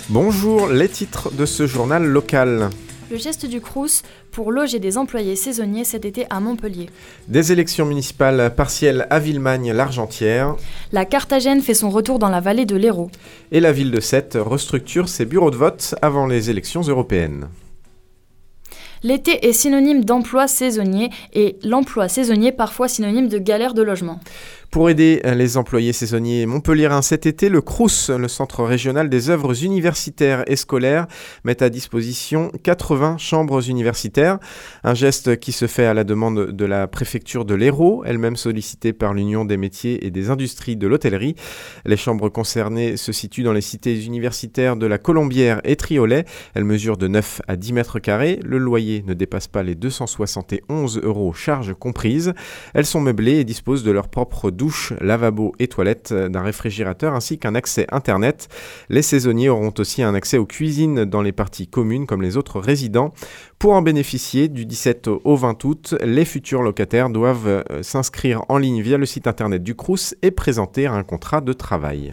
Bonjour, les titres de ce journal local. Le geste du Crous pour loger des employés saisonniers cet été à Montpellier. Des élections municipales partielles à Villemagne-l'Argentière. La Carthagène fait son retour dans la vallée de l'Hérault. Et la ville de Sète restructure ses bureaux de vote avant les élections européennes. L'été est synonyme d'emploi saisonnier et l'emploi saisonnier parfois synonyme de galère de logement. Pour aider les employés saisonniers montpelliérains cet été, le Crous, le Centre régional des œuvres universitaires et scolaires, met à disposition 80 chambres universitaires. Un geste qui se fait à la demande de la préfecture de l'Hérault, elle-même sollicitée par l'Union des métiers et des industries de l'hôtellerie. Les chambres concernées se situent dans les cités universitaires de la Colombière et Triolet. Elles mesurent de 9 à 10 mètres carrés. Le loyer ne dépasse pas les 271 € charges comprises. Elles sont meublées et disposent de leur propre douche, lavabo et toilettes, d'un réfrigérateur ainsi qu'un accès Internet. Les saisonniers auront aussi un accès aux cuisines dans les parties communes comme les autres résidents. Pour en bénéficier, du 17 au 20 août, les futurs locataires doivent s'inscrire en ligne via le site internet du Crous et présenter un contrat de travail.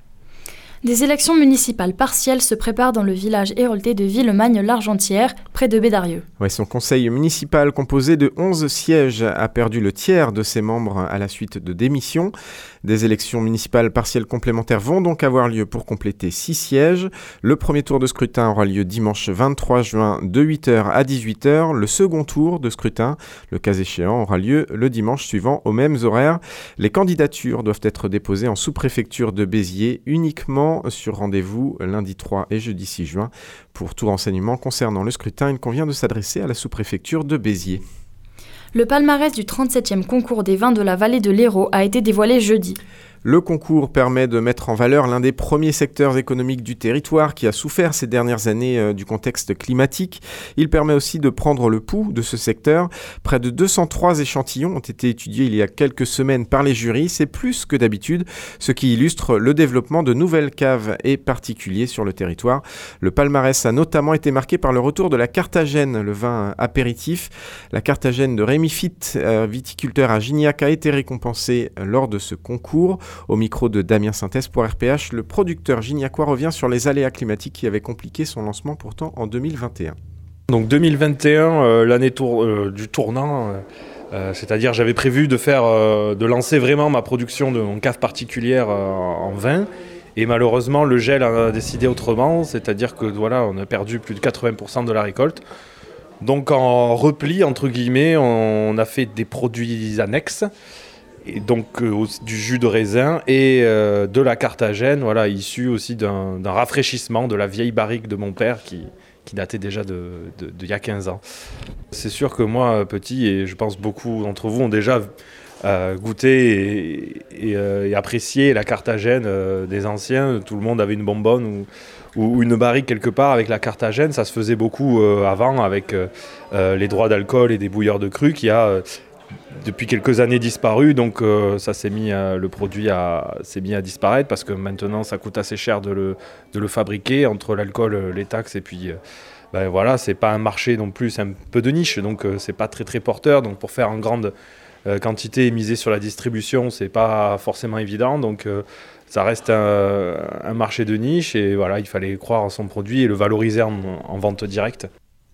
Des élections municipales partielles se préparent dans le village héroltais de Villemagne-l'Argentière, près de Bédarieux. Son conseil municipal composé de 11 sièges a perdu le tiers de ses membres à la suite de démissions. Des élections municipales partielles complémentaires vont donc avoir lieu pour compléter 6 sièges. Le premier tour de scrutin aura lieu dimanche 23 juin de 8h à 18h. Le second tour de scrutin, le cas échéant, aura lieu le dimanche suivant aux mêmes horaires. Les candidatures doivent être déposées en sous-préfecture de Béziers uniquement sur rendez-vous lundi 3 et jeudi 6 juin. Pour tout renseignement concernant le scrutin, il convient de s'adresser à la sous-préfecture de Béziers. Le palmarès du 37e concours des vins de la vallée de l'Hérault a été dévoilé jeudi. Le concours permet de mettre en valeur l'un des premiers secteurs économiques du territoire qui a souffert ces dernières années du contexte climatique. Il permet aussi de prendre le pouls de ce secteur. Près de 203 échantillons ont été étudiés il y a quelques semaines par les jurys. C'est plus que d'habitude, ce qui illustre le développement de nouvelles caves et particuliers sur le territoire. Le palmarès a notamment été marqué par le retour de la Carthagène, le vin apéritif. La Carthagène de Rémi Fitt, viticulteur à Gignac, a été récompensée lors de ce concours. Au micro de Damien Synthèse pour RPH, le producteur gignacois revient sur les aléas climatiques qui avaient compliqué son lancement pourtant en 2021. Donc 2021, l'année du tournant, c'est-à-dire j'avais prévu de lancer vraiment ma production de mon cave particulière en vin. Et malheureusement, le gel a décidé autrement, c'est-à-dire que voilà, on a perdu plus de 80% de la récolte. Donc en repli, entre guillemets, on a fait des produits annexes. Et donc du jus de raisin et de la Carthagène, voilà, issu aussi d'un rafraîchissement de la vieille barrique de mon père qui datait déjà d'il y a 15 ans. C'est sûr que moi, petit, et je pense beaucoup d'entre vous ont déjà goûté et apprécié la Carthagène des anciens. Tout le monde avait une bonbonne ou une barrique quelque part avec la Carthagène. Ça se faisait beaucoup avant avec les droits d'alcool et des bouilleurs de cru qui a... depuis quelques années disparu, donc ça le produit s'est mis à disparaître parce que maintenant ça coûte assez cher de le fabriquer entre l'alcool, les taxes et puis voilà, c'est pas un marché non plus, c'est un peu de niche, donc c'est pas très très porteur. Donc pour faire en grande quantité et miser sur la distribution, c'est pas forcément évident. Donc ça reste un marché de niche et voilà, il fallait croire en son produit et le valoriser en vente directe.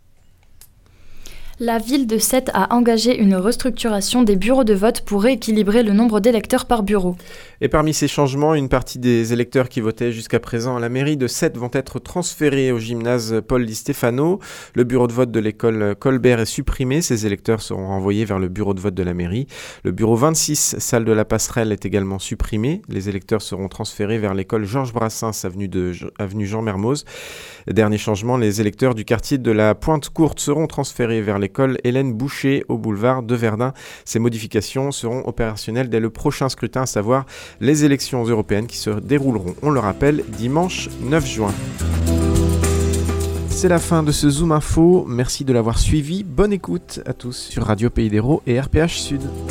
La ville de Sète a engagé une restructuration des bureaux de vote pour rééquilibrer le nombre d'électeurs par bureau. Et parmi ces changements, une partie des électeurs qui votaient jusqu'à présent à la mairie de Sète vont être transférés au gymnase Paul Di Stefano. Le bureau de vote de l'école Colbert est supprimé. Ces électeurs seront renvoyés vers le bureau de vote de la mairie. Le bureau 26, salle de la Passerelle, est également supprimé. Les électeurs seront transférés vers l'école Georges Brassens, avenue Jean Mermoz. Dernier changement, les électeurs du quartier de la Pointe-Courte seront transférés vers l'école Hélène Boucher au boulevard de Verdun. Ces modifications seront opérationnelles dès le prochain scrutin, à savoir les élections européennes qui se dérouleront, on le rappelle, dimanche 9 juin. C'est la fin de ce Zoom Info. Merci de l'avoir suivi. Bonne écoute à tous sur Radio Pays d'Hérault et RPH Sud.